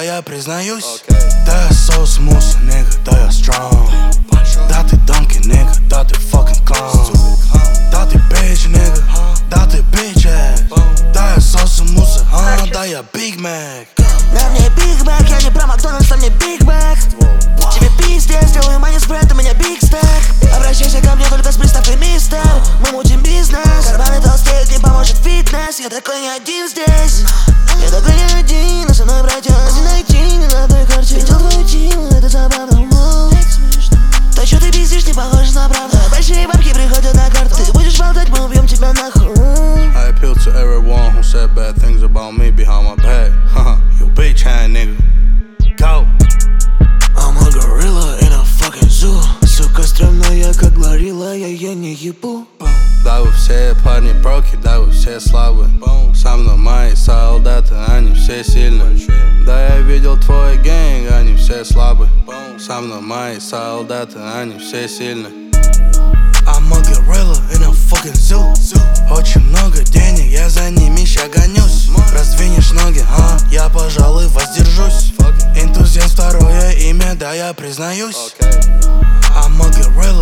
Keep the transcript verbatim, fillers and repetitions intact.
я признаюсь. okay. Да я so smooth, nigga, да я strong. Да ты donkey, nigga, да ты fucking clown. Да ты bitch, nigga, да ты bitch ass. Да я so smooth, huh? Да я Big Mac. На мне Big Mac, я не про Макдональдс, а мне Big Mac. Тебе пиздец, сделаю мани спред, у меня Big Stack. Обращайся ко мне только с приставкой мистер. Мы мутим бизнес, карманы толстеют, не поможет фитнес. Я такой не один здесь. Я такой не один, а со мной братья не найти, не на той карте. Видел твою тиму, это забавно. То, что ты пиздишь, не похоже на правду. Большие бабки приходят на карту. Ты будешь болтать, мы убьем тебя нахуй. I appeal to everyone who said bad things about me behind my back. Haha, you bitch hand nigga. Go. I'm a gorilla in a fucking zoo. Сука стрёмная, как горилла, я ее не ебу. Да вы все парни броки, да вы все слабые. Со мной мои солдаты, они все сильные. Да я видел твой гэнг, они все слабые. Со мной мои солдаты, они все сильные. I'm a gorilla in a fucking zoo. Очень много денег, я за ними ща гонюсь. Раздвинешь ноги, а я, пожалуй, воздержусь. Энтузиаст, второе имя, да я признаюсь. I'm a gorilla